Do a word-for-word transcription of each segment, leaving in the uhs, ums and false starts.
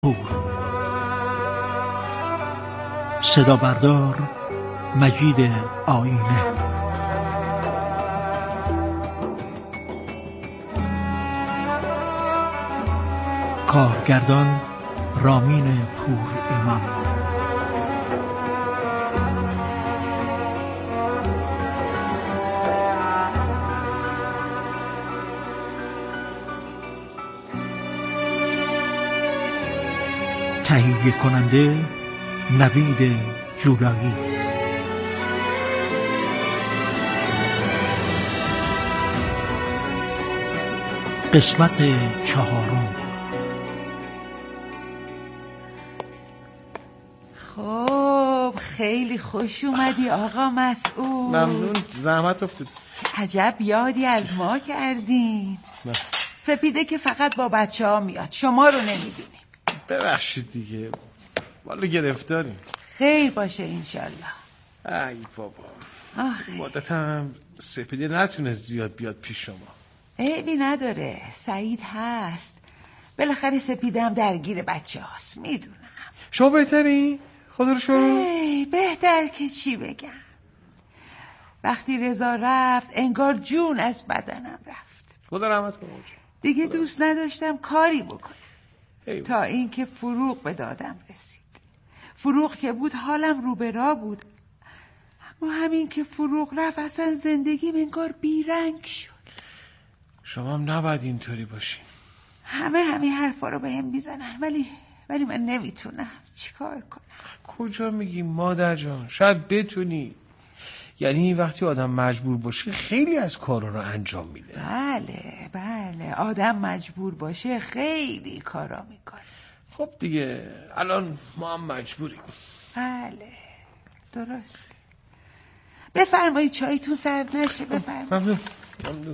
پور. صدا بردار مجید آینه. کارگردان رامین پور ایمان. تهیه کننده نوید جولایی. قسمت چهارم. خب خیلی خوش اومدی آقا مسعود. ممنون، زحمت افتاد. عجب یادی از ما کردین. نه. سپیده که فقط با بچه ها میاد، شما رو نمیبینیم. ببخشید دیگه، والا گرفتاریم. خیر باشه انشالله. ای بابا مدت هم سپیده نتونست زیاد بیاد پیش شما. عیبی نداره، سعید هست. بالاخره سپیده هم درگیر بچه هاست، میدونم. شما بهتری؟ خدا رو شکر. بهتر که چی بگم. وقتی رضا رفت انگار جون از بدنم رفت. خدا رحمت کنه. دیگه دوست نداشتم کاری بکنم تا اینکه فروغ به دادم رسید. فروغ که بود حالم رو به راه بود، اما همین که فروغ رفت اصلا زندگیم انگار بیرنگ شد. شما هم نباید اینطوری باشین. همه همین حرفا رو به هم میزنن ولی ولی من نمیتونم. چیکار کنم؟ کجا میگی مادر جان؟ شاید بتونی. یعنی وقتی آدم مجبور باشه خیلی از کارا رو انجام میده. بله بله، آدم مجبور باشه خیلی کارا میکنه. خب دیگه الان ما هم مجبوریم. بله درست. بفرمایید چایتون سرد نشه. بفرمایید. ممنون ممنون.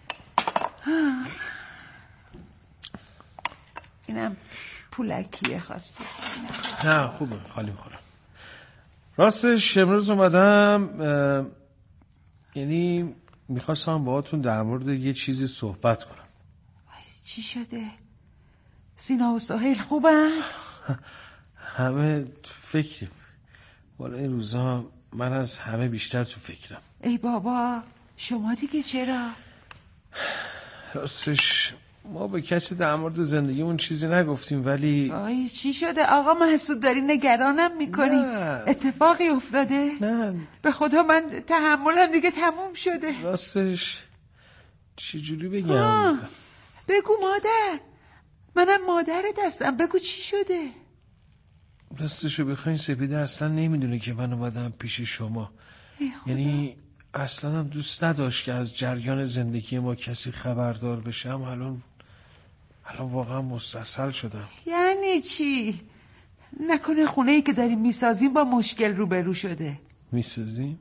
اینم پولکیه خواسته. نه خوبه، خالی میخورم. راستش امروز اومدم، یعنی میخواستم باهاتون در مورد یه چیزی صحبت کنم. چی شده؟ سینا و سهیل خوبن؟ همه تو فکریم. والا این روزا من از همه بیشتر تو فکرم. ای بابا شما دیگه چرا؟ راستش ما به کسی در مورد زندگیمون چیزی نگفتیم ولی آی چی شده آقا محسود؟ داری نگرانم میکنی؟ نه. اتفاقی افتاده؟ نه به خدا من تحملم دیگه تموم شده. راستش چجوری بگم؟ آه. بگو مادر، منم مادرت هستم، بگو چی شده؟ راستشو بخواین سپیده اصلا نمیدونه که من اومدم پیش شما. یعنی اصلا هم دوست نداشت که از جریان زندگی ما کسی خبردار بشم. الان الان واقعا مستصل شدم. یعنی چی؟ نکنه خونه ای که داریم میسازیم با مشکل روبرو شده؟ میسازیم؟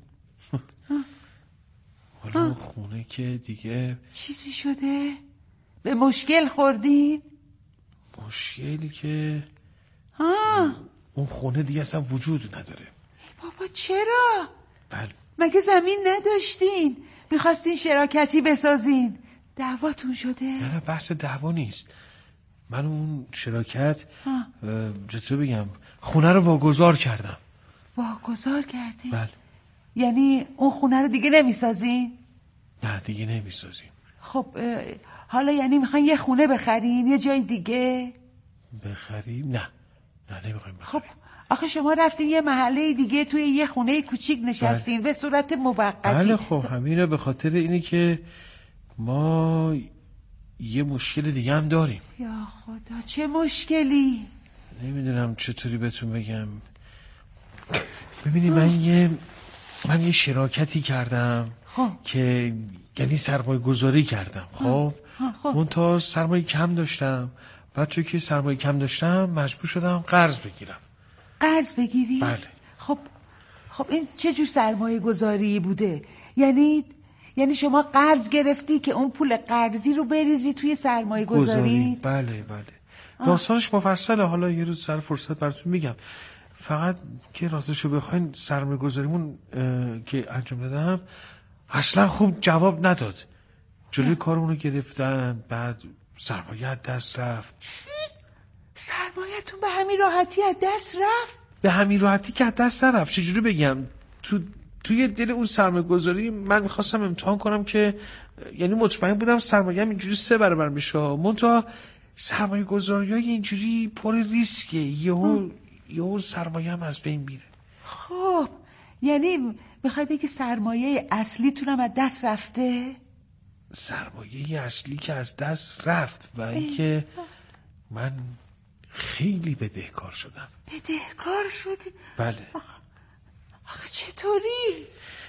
حالا خونه که دیگه چیزی شده؟ به مشکل خوردین؟ مشکلی که ها؟ اون خونه دیگه اصلا وجود نداره. بابا چرا؟ بله. مگه زمین نداشتین؟ میخواستین شراکتی بسازین؟ دعواتون شده؟ نه بحث دعوا نیست. من اون شراکت چطور بگم خونه رو واگذار کردم. واگذار کردین؟ بله. یعنی اون خونه رو دیگه نمیسازین؟ نه دیگه نمیسازیم. خب حالا یعنی میخواین یه خونه بخرین یه جای دیگه؟ بخریم؟ نه نه نمیخوایم بخریم. خب آخه شما رفتین یه محله دیگه توی یه خونه کوچیک نشستین. بله. به صورت موقتی. بله خب همینه، به خاطر اینه که ما یه مشکل دیگه هم داریم. یا خدا چه مشکلی؟ نمیدونم چطوری بهتون بگم. ببینید من یه من یه شراکتی کردم. خب که یعنی سرمایه گذاری کردم. خب من تا سرمایه کم داشتم. بعد چون که سرمایه کم داشتم مجبور شدم قرض بگیرم. قرض بگیری؟ بله. خب خب این چه جور سرمایه گذاری بوده؟ یعنی یعنی شما قرض گرفتی که اون پول قرضی رو بریزی توی سرمایه گذاری؟ بله بله. داستانش مفصله، حالا یه روز سر فرصت براتون میگم. فقط که راستشو بخواین سرمایه گذاریمون که انجام دادم اصلا خوب جواب نداد. جلوی کارمون رو گرفتن، بعد سرمایه دست رفت. سرمایه‌تون به همین راحتی از دست رفت؟ به همین راحتی که از دست نرفت. چجوری بگم؟ تو توی دل اون سرمایه گذاری من میخواستم امتحان کنم که یعنی مطمئن بودم سرمایه‌ام اینجوری سه برابر میشه. منتها سرمایه گذاری های اینجوری پر ریسکه، یهو یهو سرمایه‌ام از بین میره. خب یعنی میخوای بگی سرمایه اصلیتونم از دست رفته؟ سرمایه اصلی که از دست رفت و اینکه من خیلی بدهکار شدم. بدهکار شدی؟ بله. آخه چطوری؟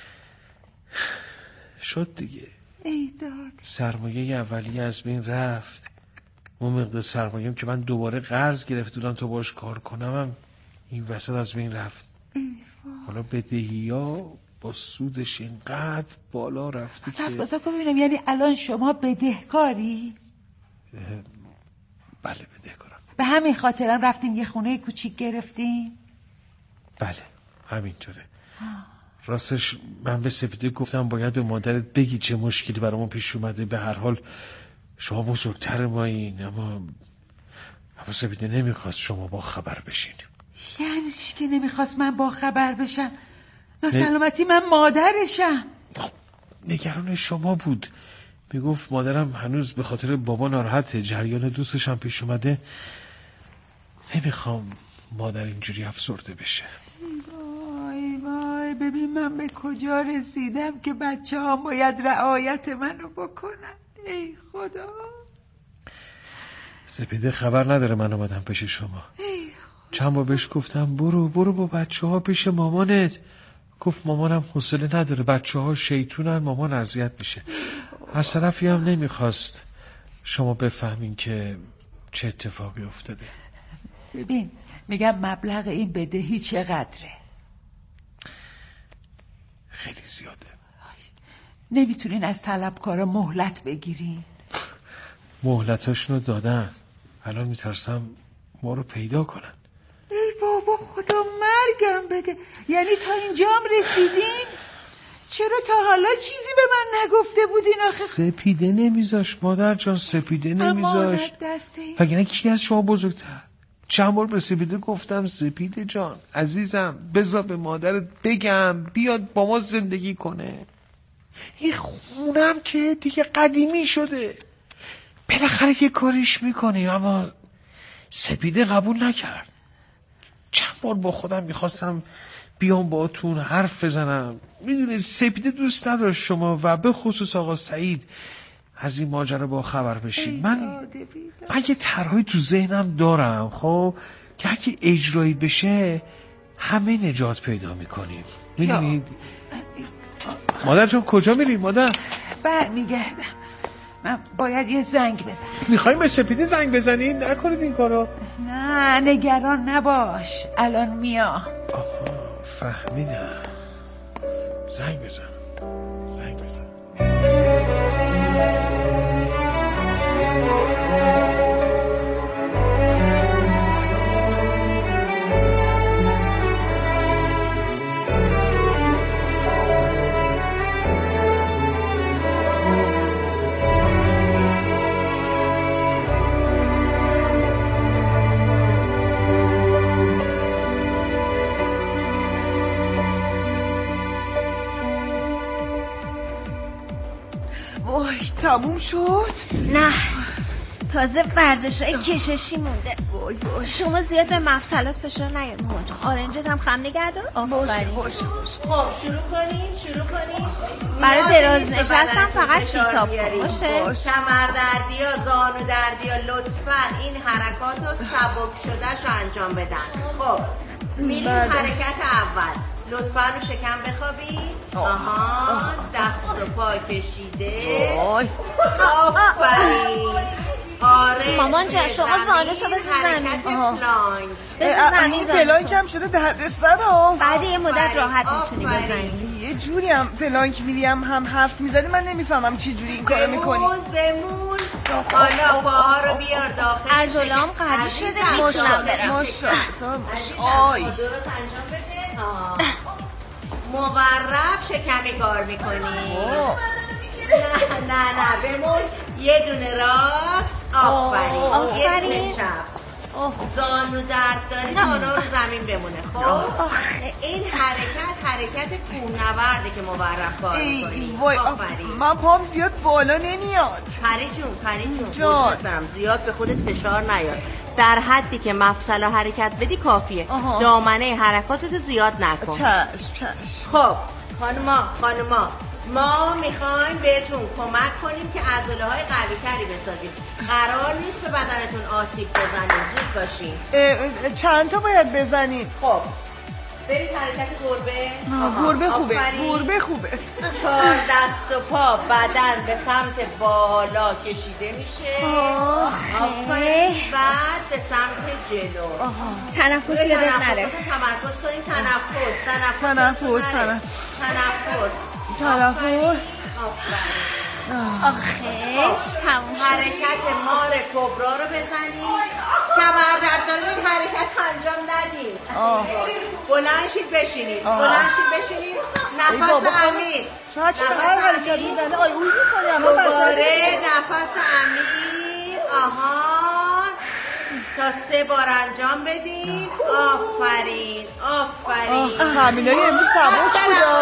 شد دیگه. ای داد. سرمایه اولیه از بین رفت. اون مقدار سرمایه‌ام که من دوباره قرض گرفته بودم تا باش کار کنم این وسط از بین رفت. حالا بدهی‌ها با سودش اینقدر بالا رفته که صف بسا ببینم یعنی الان شما بدهکاری؟ بله بدهکارم. به همین خاطرم رفتین یه خونه کوچیک گرفتین؟ بله همینطوره. راستش من به سپیده گفتم باید به مادرت بگی چه مشکلی برامون پیش اومده. به هر حال شما بزرگتر ما این، اما اما سپیده نمیخواست شما با خبر بشین. یعنی چی که نمیخواست من با خبر بشم؟ ناسلامتی من مادرشم. نگران شما بود. میگفت مادرم هنوز به خاطر بابا ناراحته، جریان دوستش هم پیش اومده. نمیخوام مادر اینجوری افسرده بشه. وای وای ببین من به کجا رسیدم که بچه ها باید رعایت منو بکنن. ای خدا. سپیده خبر نداره من اومدم پیش شما. چند بار بهش گفتم برو برو با بچه ها پیش مامانت. گفت مامانم حوصله نداره، بچه ها شیطونن، مامان اذیت میشه. از طرفی هم نمیخواست شما بفهمین که چه اتفاقی افتاده. ببین میگم مبلغ این بدهی چقدره؟ خیلی زیاده. نمیتونین از طلبکارا مهلت بگیرین؟ مهلتاشونو دادن، الان میترسم ما رو پیدا کنن. ای بابا خدا مرگم بده. یعنی تا اینجام رسیدین؟ چرا تا حالا چیزی به من نگفته بودین آخه؟ سپیده نمیذاش مادر جان، سپیده نمیذاش. وگرنه کی از شما بزرگتر؟ چند بار به سپیده گفتم سپیده جان عزیزم بذار به مادرت بگم بیاد با ما زندگی کنه. این خونم که دیگه قدیمی شده، بالاخره یه کاریش میکنی. اما سپیده قبول نکرد. چند بار با خودم میخواستم بیام باهاتون حرف بزنم. میدونید سپیده دوست نداشت شما و به خصوص آقا سعید از این ماجرا با خبر بشید. من من یه طرحی تو ذهنم دارم خب که اگه اجرایی بشه همه نجات پیدا میکنیم. میدونید مادر جون کجا میری مادر؟ برمیگردم. من باید یه زنگ بزنم. میخوایم به سپیده زنگ بزنید؟ نکنید این کارو. نه نگران نباش الان میام. آها فهمیدم. زنگ بزن زنگ بزن. تموم شد؟ نه تازه ورزش‌های کششی مونده. شما زیاد به مفصلات فشار نیار مامان جان. آرنجت هم خم نگردار. باشه باشه باشه. خب شروع کنین شروع کنین. برای دراز نشستم فقط سی تاپ کن باشه. کمر دردی یا زانو دردی یا لطفاً این حرکات رو سبک شدهش رو انجام بدن. خب میریم حرکت اول. لطفاً رو شکم بخوابی. آها دست و پا کشیده. آفرین. آره مامان جان شما زانو تو بزن زمین. این پلانک هم شده دردسر ها. بعد یه مدت راحت میتونی بزنی. یه جوری هم پلانک میریم هم حرف میزنی من نمیفهمم چی جوری این کارو میکنی. بمون بمون. حالا پاها رو بیار داخل. عضلام قوی شده میتونم برم. ماشاءالله. آی درست انجام بده. مورب شکمی کار میکنی. نه نه نه بمون. یه دونه راست. آفرین. آفرین. یه دونه چپ. زانو درد داری زانو رو زمین بمونه. خب این حرکت حرکت کوهنورده که مورخ کار می‌کنی. من پام زیاد بالا نمیاد. پری جون پری جون جان برم زیاد به خودت فشار نیار، در حدی که مفصل حرکت بدی کافیه. آها. دامنه حرکاتتو زیاد نکن. چشم چشم. خب خانوما خانوما ما میخوایم بهتون کمک کنیم که عضله های قوی تری بسازیم. قرار نیست به بدنتون آسیب بزنیم. زود باشین. چند تا باید بزنیم؟ خب برید حرکت گربه. گربه خوبه گربه خوبه. چهار دست و پا بدن به سمت بالا کشیده میشه. آفرین. بعد به سمت جلو. تنفسی رو بد نره. تمرکز کنیم. تنفس تنفس تنفس تنفس تنفس. آخش تموم شد. حرکت مار کبرا رو بزنیم. کمردرداری این حرکت انجام ندید. بلند شید بشینید. بلند شید بشینید. نفس عمیق. شاید چقدر حرکت میزنه. آی اوی میکنم. دوباره نفس عمیق. آها تا سه بار انجام بدین. آفرین آفرین. تمرینای امروز سبک بودا.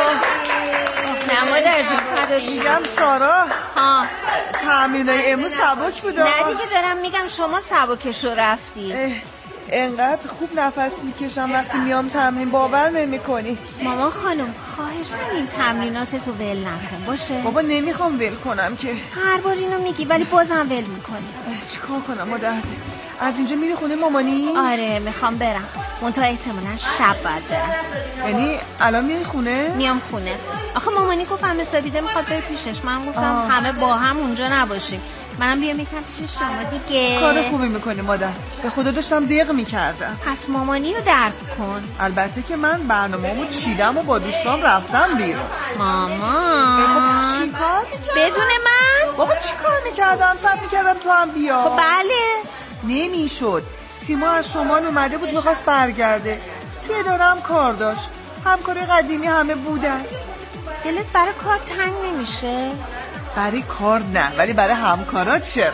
نه مادر جون فدا میگم سارا ها تمرینای امروز سبک بودا. نه دیگه دارم میگم شما سبکشو رفتی. انقدر خوب نفس میکشم وقتی میام تمرین، باور نمیکنی. مامان خانم خواهش کنم این تمریناتتو ول نکن باشه. بابا نمیخوام ول کنم که. هر بار اینو میگی ولی بازم ول میکنی. چیکار کنم مادر؟ از اینجا میری خونه مامانی؟ آره میخوام برم، منتها احتمالاً شب باید برم. یعنی الان میری خونه؟ میام خونه. آخه مامانی گفت همه سبیده میخواد بره پیشش. من گفتم آه. همه با هم اونجا نباشیم، منم بیام یکم پیش شما دیگه. کار خوبی میکنی مادر، به خدا داشتم دق میکردم. پس مامانی رو درک کن. البته که من برنامه‌مو چیدم و با دوستام رفتم بیرون. مامان خب چی کار میکردم؟ بدون من؟ بابا چی کار میکردم؟ سب میکردم تو هم بیا. خب بله. نمیشد. سیما از شمال اومده بود میخواست برگرده، توی اداره‌ام کار داشت، همکار قدیمی همه بودن. دلت برای کار تنگ نمیشه؟ برای کار نه، ولی برای همکارات چرا؟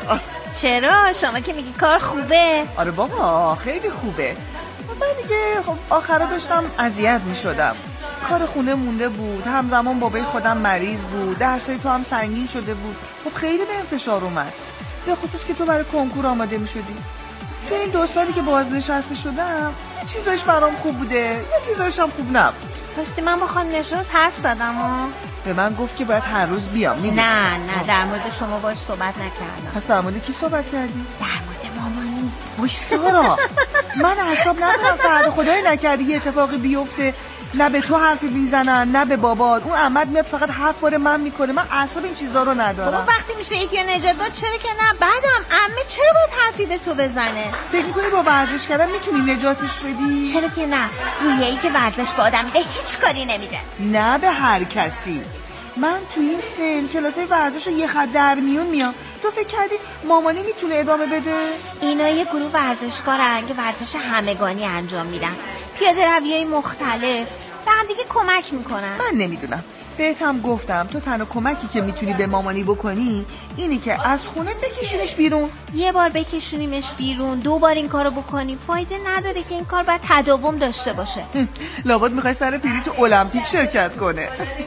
چرا؟ شما که میگی کار خوبه. آره بابا خیلی خوبه. من دیگه خب آخرا داشتم اذیت میشدم، کار خونه مونده بود، همزمان بابای خودم مریض بود، درسای تو هم سنگین شده بود. خب خیلی بهم فشار اومد، به خصوص که تو برای کنکور آماده میشدی. تو این دو سالی که بازنشسته شدم چیزایش برام خوب بوده، یه چیزایش هم خوب نبود. راستی من با خانم نژاد حرف زدم ها. به من گفت که باید هر روز بیام. نه نه در مورد شما باش صحبت نکردم. پس در مورد کی صحبت کردی؟ در مورد مامانی. وای سارا من حساب ندارم فردا خدای نکرده یه اتفاقی بیفته، نه به تو حرفی میزنن نه به بابات، اون عمد میاد فقط حرف باره من میکنه، من اعصاب این چیزا رو ندارم. بابا وقتی میشه یکی نجات باد چرا که نه، بعدم عمه چرا باید حرفی به تو بزنه؟ فکر میکنی با ورزش کردن میتونی نجاتش بدی؟ چرا که نه، روحیه‌ای که ورزش به آدم میده هیچ کاری نمیده. نه به هر کسی. من توی این سن کلاسای ورزش رو یه خط در میون میام، تو فکر کردی مامانی میتونه ادامه بده؟ اینا یه گروه ورزشکارن که ورزش همگانی انجام میدن، پیاده رویای مختلف، به هم دیگه کمک میکنن. من نمیدونم، بهتم گفتم تو تنها کمکی که میتونی به مامانی بکنی اینی که از خونه بکشونیش بیرون. یه بار بکشونیمش بیرون، دو بار این کارو بکنیم فایده نداره که این کار باید تداوم داشته باشه. لابد میخوای سر پیری تو المپیک شرکت کنه.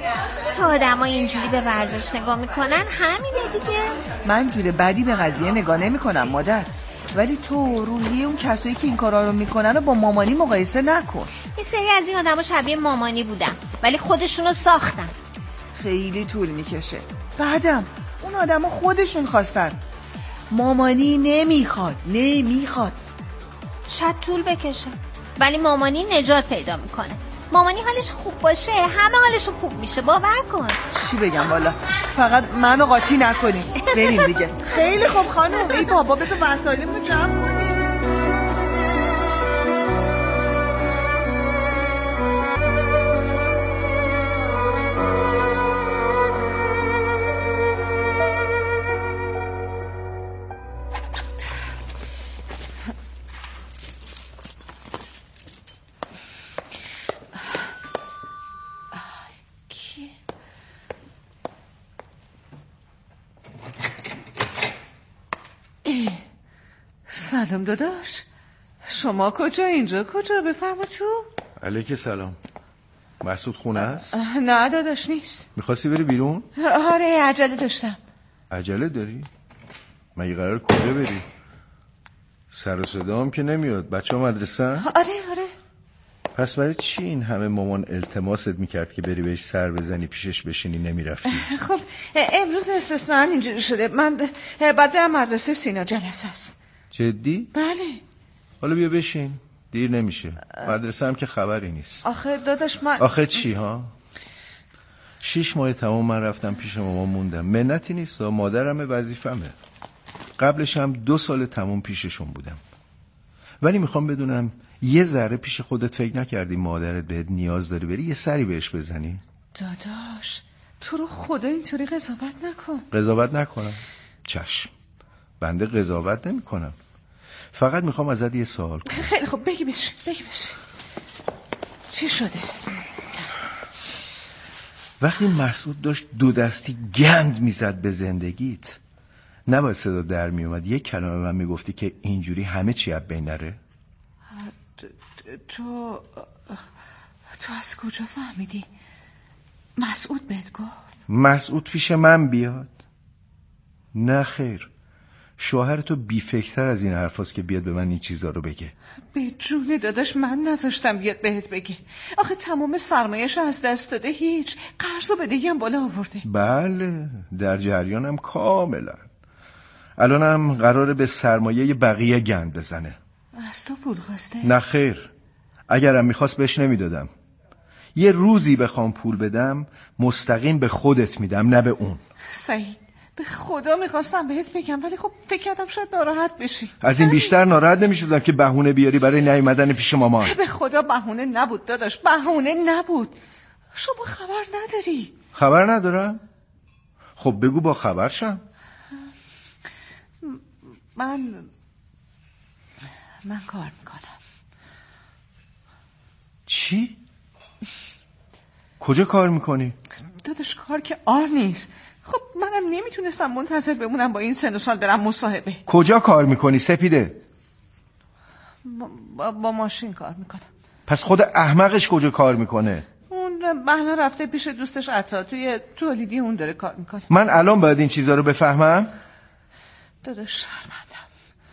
تا آدما اینجوری به ورزش نگاه میکنن همینه دیگه. من جور بدی به قضیه نگاه نمیکنم مادر، ولی تو روحیه اون کسایی که این کارا رو میکنن رو با مامانی مقایسه نکن. یه سری از این آدما شبیه مامانی بودن ولی خودشونو ساختن. خیلی طول میکشه. بعدم اون آدما خودشون خواستن، مامانی نمیخواد نمیخواد. شاید طول بکشه ولی مامانی نجات پیدا میکنه. مامانی حالش خوب باشه همه حالشون خوب میشه، باور کن. چی بگم والا، فقط منو قاطی نکنیم. بریم دیگه. خیلی خوب خانم، ای بابا بذار وسایلمون رو جمع کنیم. سلام داداش. شما کجا اینجا کجا؟ بفرما تو. علیک سلام. مسعود خونه است؟ نه داداش نیست. میخواستی بری بیرون؟ آره عجله داشتم. عجله داری؟ مگه قرار کجا بری؟ سر و صدا هم که نمیاد. بچه ها مدرسه؟ آره آره. پس برای چی این همه مامان التماست میکرد که بری بهش سر بزنی پیشش بشینی نمیرفتی؟ خب امروز استثناً اینجوری شده. من بعد برم مدرسه سینا جلسه است. جدی؟ بله. حالا بیا بشین، دیر نمیشه. مدرسه هم که خبری نیست. آخه داداش من آخه چی ها؟ شیش ماه تمام من رفتم پیش مامان موندم. منتی نیست، مادرم وظیفمه. قبلش هم دو سال تمام پیششون بودم. ولی میخوام بدونم یه ذره پیش خودت فکر نکردی مادرت بهت نیاز داری بری یه سری بهش بزنی؟ داداش تو رو خدا اینطوری قضاوت نکن. قضاوت نکنم؟ چشم، بنده قضاوت نمی کنم. فقط میخوام ازت یه سوال کنم. خیلی خب بگی بشین بگی بشین. چی شده؟ وقتی مسعود داشت دو دستی گند میزد به زندگیت نباید صدا در میومد یک کلمه من میگفتی که اینجوری همه چی از بین نره؟ تو تو از کجا فهمیدی؟ مسعود بهت گفت؟ مسعود پیش من بیاد؟ نه خیر، شوهر تو بیفکرتر از این حرفاست که بیاد به من این چیزا رو بگه. به جون داداش من نذاشتم بیاد بهت بگه. آخه تمام سرمایه‌شو از دست داده، هیچ قرض و بدهی هم بالا آورده. بله در جریانم کاملا. الانم قراره به سرمایه بقیه گند بزنه. از تو پول خواسته؟ نه خیر، اگرم میخواست بهش نمیدادم. یه روزی بخوام پول بدم مستقیم به خودت میدم نه به اون. سعید به خدا میخواستم بهت بگم ولی خب فکر کردم شاید ناراحت بشی. از این بیشتر ناراحت نمیشدم که بهونه بیاری برای نیومدن پیش مامان. به خدا بهونه نبود داداش، بهونه نبود. شما خبر نداری؟ خبر ندارم؟ خب بگو با خبر شم. من من کار میکنم. چی؟ کجا کار میکنی؟ داداش کار که آر نیست. خب منم نمیتونستم منتظر بمونم با این سن و سال برم مصاحبه. کجا کار میکنی سپیده؟ با, با, با ماشین کار میکنم. پس خود احمقش کجا کار میکنه؟ اون بهنا رفته پیش دوستش عطا توی تولیدی اون داره کار میکنه. من الان باید این چیزا رو بفهمم؟ داداش شرمندم،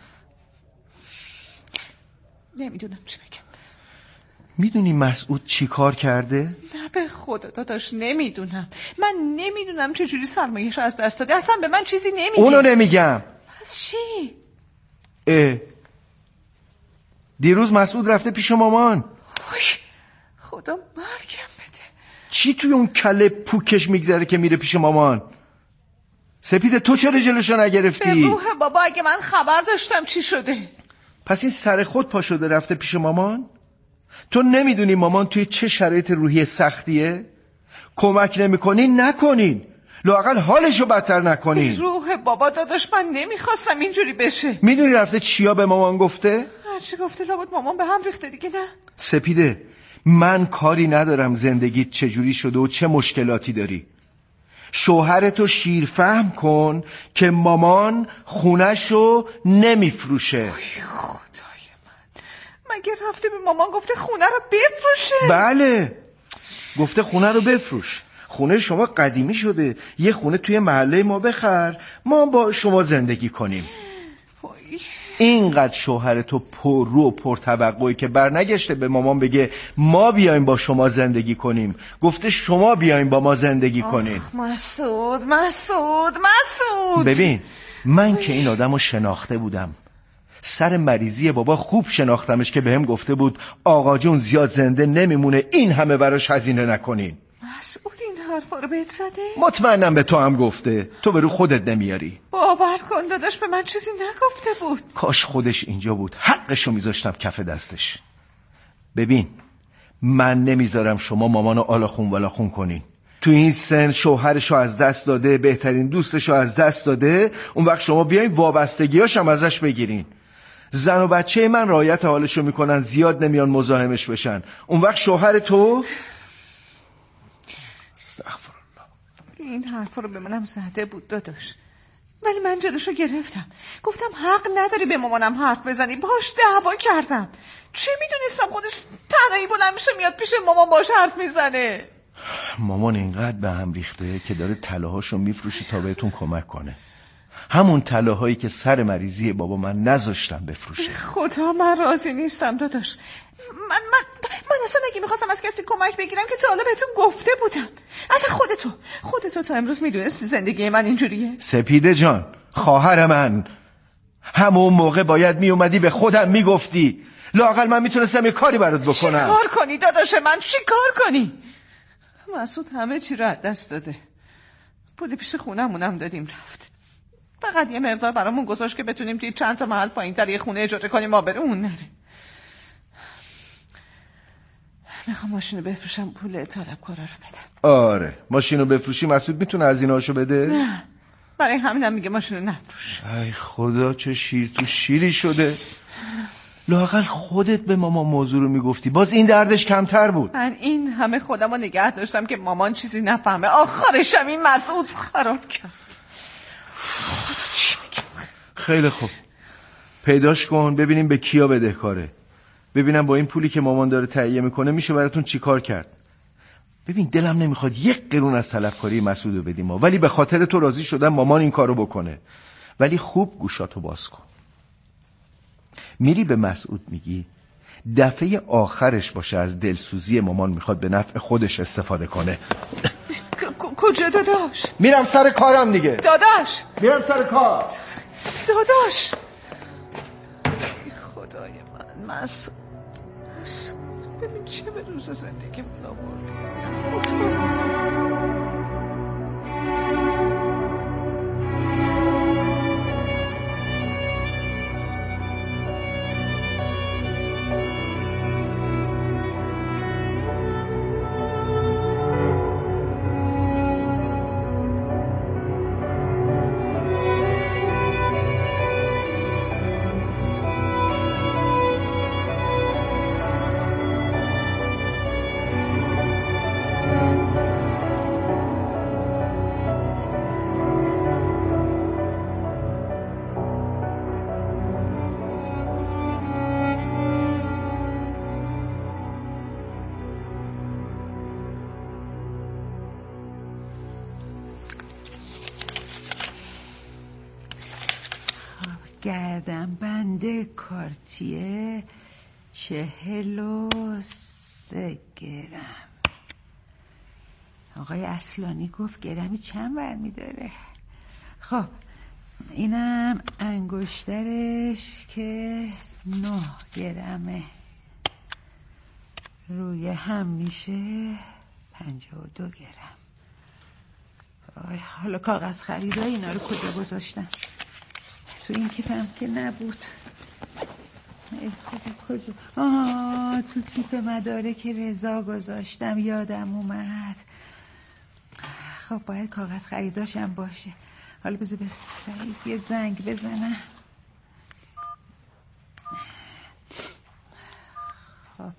نمیدونم چی بگم. میدونی مسعود چی کار کرده؟ نه به خدا داداش نمیدونم. من نمیدونم چجوری سرمایه‌اش از دست داده. اصلا به من چیزی نمیگه. اونو نمیگم. پس چی؟ اه دیروز مسعود رفته پیش مامان. خدا مرگم بده. چی توی اون کله پوکش میگذره که میره پیش مامان؟ سپیده تو چرا جلوشو نگرفتی؟ به روح بابا اگه من خبر داشتم چی شده؟ پس این سر خود پا شده رفته پیش مامان؟ تو نمیدونی مامان توی چه شرایط روحی سختیه؟ کمک نمیکنین نکنین، لااقل حالشو بدتر نکنین. روح بابا داداش من نمیخواستم اینجوری بشه. میدونی رفته چیا به مامان گفته؟ هرچی گفته لابد مامان به هم ریخته دیگه. نه سپیده من کاری ندارم زندگیت چجوری شده و چه مشکلاتی داری. شوهرتو شیرفهم کن که مامان خونه‌شو نمیفروشه. خدای من، مگه رفته به مامان گفته خونه رو بفروشه؟ بله گفته خونه رو بفروش. خونه شما قدیمی شده، یه خونه توی محله ما بخر، ما با شما زندگی کنیم. وای. اینقدر شوهر تو پر رو و پر توقعی که برنگشته به مامان بگه ما بیایم با شما زندگی کنیم، گفته شما بیایم با ما زندگی کنیم. مسعود مسعود مسعود ببین من که این آدم رو شناخته بودم، سر مریضی بابا خوب شناختمش که بهم گفته بود آقا جون زیاد زنده نمیمونه، این همه براش هزینه نکنین. مسعود این حرفا رو بهت زده؟ مطمئنم به تو هم گفته، تو برو خودت نمیاری. باور کن داداش به من چیزی نگفته بود. کاش خودش اینجا بود، حقشو میذاشتم کف دستش. ببین من نمیذارم شما مامانو آلاخون ولاخون کنین. تو این سن شوهرشو از دست داده، بهترین دوستشو از دست داده، اون وقت شما بیاین وابستگیاش هم ازش بگیرین. زن و بچه من رعایت حالشو میکنن، زیاد نمیان مزاحمش بشن، اون وقت شوهر تو استغفرالله این حرفا رو به منم زده بود داداش. ولی من جلوشو گرفتم، گفتم حق نداری به مامانم حرف بزنی. باش دعوا کردم. چه میدونستم خودش تنهایی بلند میشه میاد پیش مامان باش حرف میزنه. مامان اینقدر به هم ریخته که داره طلاهاشو میفروشه تا بهتون کمک کنه. همون طلاهایی که سر مریضی بابا من نذاشتم بفروشه. خدا من راضی نیستم داداش. من من من اصلا اگه میخواستم از کسی کمک بگیرم که تا حالا بهتون گفته بودم. اصلا خودتو خودتو تا امروز میدونستی زندگی من اینجوریه؟ سپیده جان، خواهر من، همون موقع باید میومدی به خودم میگفتی. لااقل من میتونستم یه کاری برات بکنم. چی کار کنی داداش من؟ چی کار کنی؟ مسعود همه چی رو از دست داده. پول پیش خونمونم دادیم رفت. فقط یه مقدار برامون گذاشت که بتونیم توی چند تا محل پایین‌تر یه خونه اجاره کنیم ما برمون نره. میخوام ماشینو بفروشم پول طلبکارا رو بدم. آره ماشینو بفروشی مسعود میتونه هزینه‌اشو بده؟ نه برای همینم میگه ماشینو نفروش. ای خدا چه شیر تو شیری شده. لااقل خودت به مامان موضوع رو میگفتی، باز این دردش کمتر بود. من این همه خودم رو نگه داشتم که مامان چیزی نفهمه. آخرشم این مسعود خراب کرد. خدا چی میگه؟ خیلی خوب پیداش کن ببینیم به کیا بدهکاره، ببینم با این پولی که مامان داره تهیه میکنه میشه براتون چی کار کرد. ببین دلم نمیخواد یک قرون از طلبکاری مسعود رو بدیم ما، ولی به خاطر تو راضی شدم مامان این کارو بکنه. ولی خوب گوشاتو باز کن. میری به مسعود میگی دفعه آخرش باشه از دلسوزی مامان میخواد به نفع خودش استفاده کنه. کجا داداش؟ میرم سر کارم دیگه. داداش میرم سر کار. داداش خدای من مسعود مسعود ببین چه به روز زندگی من آورد. خدا گردن بنده کارتیه چهل و سه گرم. آقای اصلانی گفت گرمی چند برمی داره. خب اینم انگشترش که نه گرمه، روی هم میشه پنجاه و دو گرم. آی حالا کاغذ خریده اینا رو کجا گذاشتم؟ تو این کیفم که نبود. کجا؟ آه تو کیف مدارک رضا گذاشتم یادم اومد. خب باید کاغذ خریداشم باشه. حالا بذار به سعید یه زنگ بزنم. خب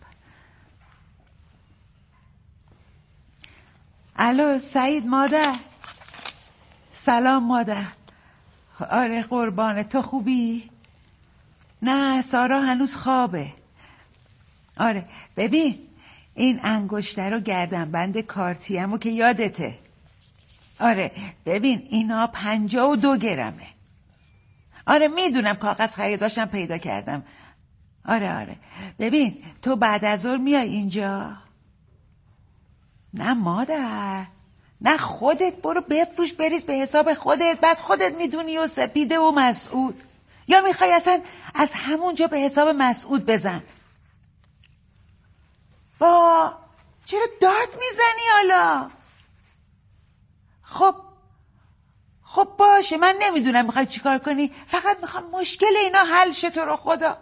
الو سعید مادر. سلام مادر. آره قربانه تو خوبی؟ نه سارا هنوز خوابه. آره ببین این انگشتر رو گردن بند کارتیمو که یادته. آره ببین اینا پنجاه و دو گرمه. آره میدونم کاغذ خریداشم پیدا کردم. آره آره ببین تو بعد از ظهر میای اینجا؟ نه مادر نه خودت برو بفروش بریز به حساب خودت، بعد خودت میدونی و سپیده و مسعود. یا میخوای اصلا از همونجا به حساب مسعود بزن؟ با چرا داد میزنی حالا؟ خب خب باشه من نمیدونم میخوای چیکار کنی، فقط میخوام مشکل اینا حل شه تو رو خدا.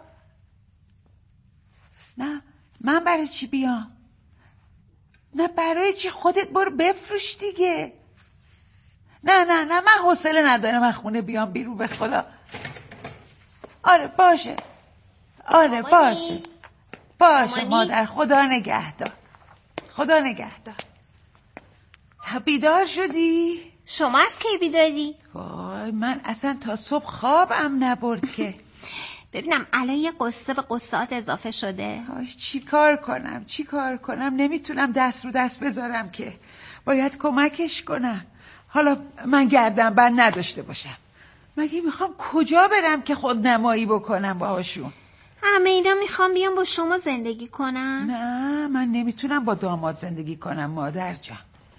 نه من برای چی بیام؟ نه برای چی؟ خودت برو بفروش دیگه. نه نه نه من حوصله ندارم من خونه بیام بیرون به خدا. آره باشه آره باشه باشه مادر خدا نگهدار خدا نگهدار. بیدار شدی؟ شما از کی بیداری؟ وای وای من اصلا تا صبح خوابم نبرد که. ببینم الان یه قصه به قصات اضافه شده. چی کار کنم چی کار کنم نمیتونم دست رو دست بذارم که. باید کمکش کنم. حالا من گردن بند نداشته باشم. مگه میخوام کجا برم که خود نمایی بکنم باهاشون؟ همه اینا میخوام بیام با شما زندگی کنم. نه من نمیتونم با داماد زندگی کنم مادر جان.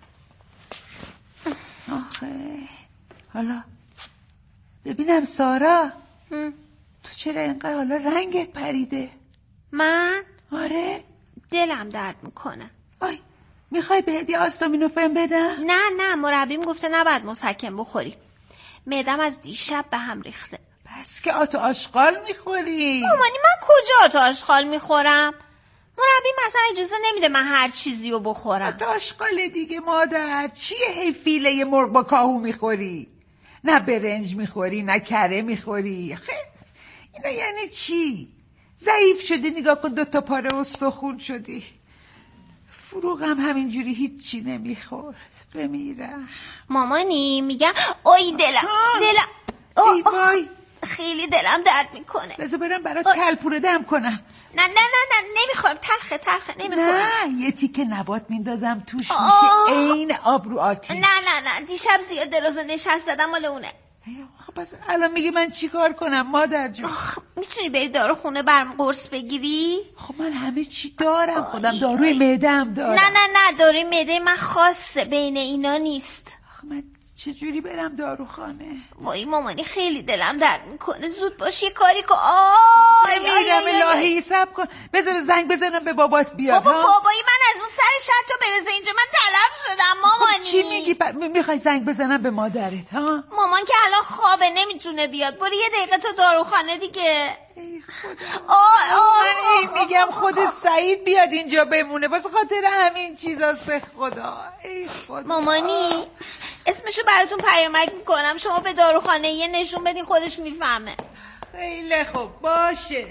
آخه حالا ببینم سارا هم. تو چرا اینقدر حالا رنگت پریده؟ من؟ آره دلم درد میکنه. آی میخوای به هدیه آستامینوفن بدم؟ نه نه مربیم گفته نباید مسکن بخوری. معدم از دیشب به هم ریخته. پس که آتو آشغال میخوری؟ مامانی من کجا آتو آشغال میخورم؟ مربیم مثلا اجازه نمیده من هر چیزی رو بخورم. آتو آشغال دیگه مادر. چیه هی فیله مرغ با کاهو میخوری؟ نه برنج میخوری نه کره میخوری. خیلی اینا یعنی چی؟ ضعیف شدی نگاه کن دوتا پاره استخون شدی. فروغم همینجوری هیچی نمیخورد. بمیرم. مامانی میگم اوی دلم دلم ای وای خیلی دلم درد میکنه. بذار برم برات کلپوره دم کنم. نه نه نه نه نمیخورم. تلخه تلخه نمیخورم. نه یه تیکه نبات میندازم توش میشه عین آب رو آتیش. نه نه نه دیشب زیاد دراز نشست زدم مال اونه. خب پس الان میگی من چی کار کنم مادر جون؟ میتونی بری داروخونه برام قرص بگیری؟ خب من همه چی دارم. خودم داروی معده هم دارم. نه نه نه داروی معده من خاصه بین اینا نیست. من چجوری برم داروخانه؟ وای مامانی خیلی دلم درد میکنه. زود باش یه کاری کن. آی میرم الهی صبر کن. بذار زنگ بزنم به بابات بیاد. بابا بابایی من از اون سر شرط تو برسه اینجا من طلب شدم مامانی. خب چی میگی؟ ب... میخوای زنگ بزنم به مادرت ها؟ مامان که الان خوابه نمیتونه بیاد. برو یه دقیقه تو داروخانه دیگه. ای خدا. آه آه من این میگم خود سعید بیاد اینجا بمونه واسه خاطر همین چیزاست به خدا. ای خدا. مامانی اسمشو براتون پیامک میکنم شما به داروخانه یه نشون بدین خودش میفهمه. خیلی خوب باشه.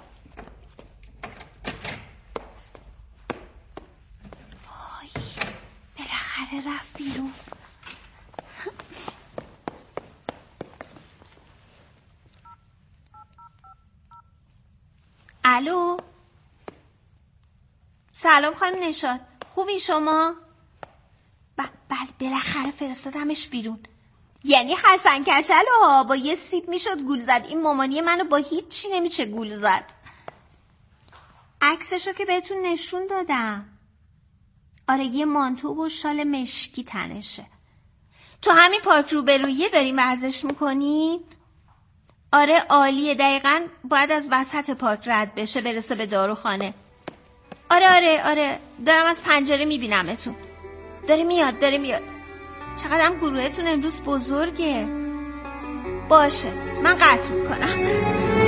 وای بالاخره رفت بیرون. الو سلام خانم نشاد خوبی شما؟ بله بالاخره فرستادمش بیرون. یعنی حسن کچل ها با یه سیب میشد گول زد. این مامانی منو با هیچ چی نمیشه گول زد. عکسشو که بهتون نشون دادم. آره یه مانتو و شال مشکی تنشه. تو همین پارک روبرویه داریم ورزش میکنین؟ آره عالیه. دقیقاً باید از وسط پارک رد بشه برسه به داروخانه. آره آره آره دارم از پنجره میبینمتون. داره میاد داره میاد. چقدر هم گروهتون امروز بزرگه. باشه من قطع میکنم.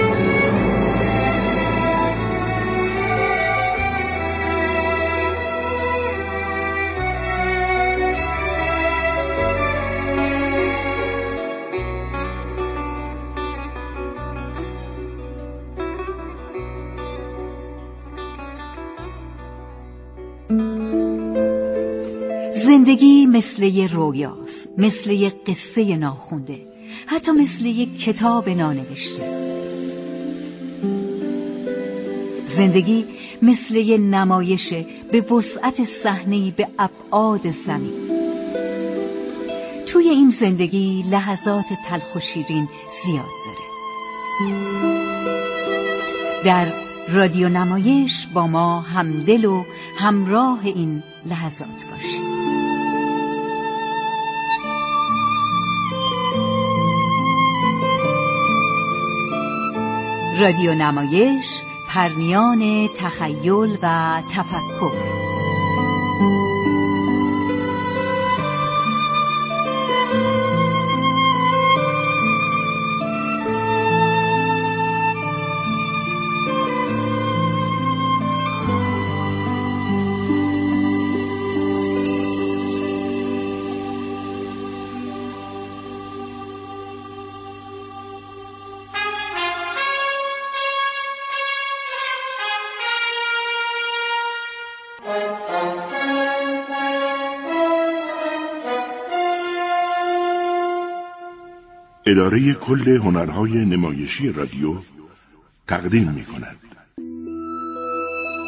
زندگی مثل یه رویاست، مثل یه قصه ناخونده، حتی مثل یه کتاب نانوشته. زندگی مثل یه نمایش به وسعت صحنه‌ای به ابعاد زمین. توی این زندگی لحظات تلخ و شیرین زیاد داره. در رادیو نمایش با ما همدل و همراه این لحظات باشید. رادیو نمایش، پرنیان تخیل و تفکر. اداره کل هنرهای نمایشی رادیو تقدیم می کند.